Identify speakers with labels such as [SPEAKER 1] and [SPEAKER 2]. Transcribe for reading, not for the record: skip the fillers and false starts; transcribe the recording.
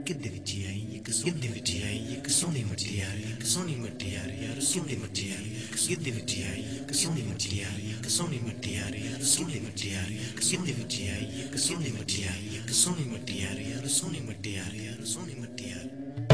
[SPEAKER 1] Giddi viciai, che sono viciai, che sono immateriali, che sono immateriali, che sono immateriali, giddi viciai, che sono immateriali, che sono immateriali, che sono immateriali, giddi viciai, che sono immateriali, che sono immateriali, che sono immateriali, che sono immateriali.